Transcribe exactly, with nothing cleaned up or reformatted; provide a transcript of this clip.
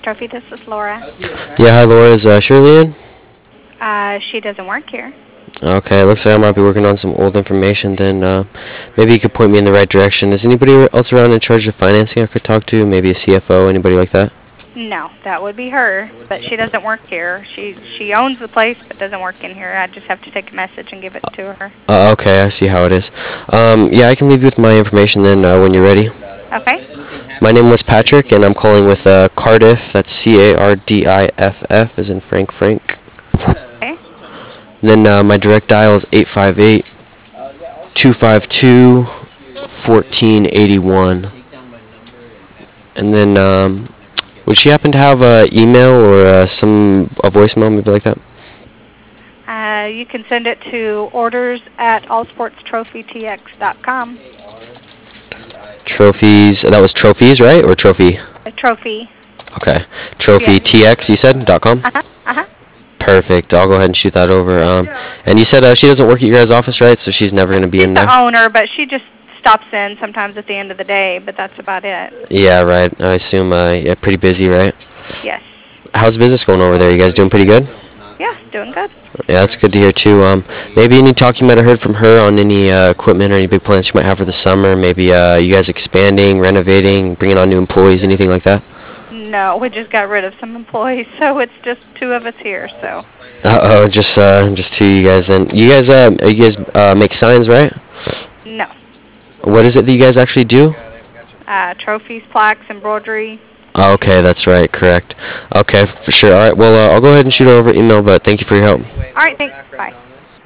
Trophy, this is Laura. Yeah, hi Laura, is uh, Shirley in? Uh, she doesn't work here. Okay, looks like I might be working on some old information. Then uh, maybe you could point me in the right direction. Is anybody else around in charge of financing I could talk to? Maybe a C F O, anybody like that? No, that would be her, but she doesn't work here. She she owns the place but doesn't work in here. I just have to take a message and give it to her. Uh, okay, I see how it is. Um, yeah, I can leave you with my information then uh, when you're ready. Okay. My name was Patrick, and I'm calling with uh, Cardiff. That's C A R D I F F, as in Frank Frank. Okay. Then uh, my direct dial is eight five eight, two five two, one four eight one. And then, um, would she happen to have an email or uh, some a voicemail, maybe like that? Uh, you can send it to orders at all sports trophy t x dot com. Trophies, that was trophies, right? Or trophy? A trophy. Okay. Trophy Yeah. T X, you said? Dot com? Uh-huh. Uh-huh. Perfect. I'll go ahead and shoot that over. Um, and you said uh, she doesn't work at your guys' office, right? So she's never going to be She's in there? the owner, but she just stops in sometimes at the end of the day, but that's about it. Yeah, right. I assume, uh, yeah, pretty busy, right? Yes. How's business going over there? You guys doing pretty good? Yeah, doing good. Yeah, that's good to hear, too. Um, maybe any talk you might have heard from her on any uh, equipment or any big plans she might have for the summer? Maybe uh, you guys expanding, renovating, bringing on new employees, anything like that? No, we just got rid of some employees, so it's just two of us here, so. Uh-oh, just uh, just two of you guys then. You guys, uh, you guys uh, make signs, right? No. What is it that you guys actually do? Uh, trophies, plaques, embroidery. Oh, okay, that's right, correct. Okay, for sure. All right, well, uh, I'll go ahead and shoot over email, but thank you for your help. All right, thanks. Bye.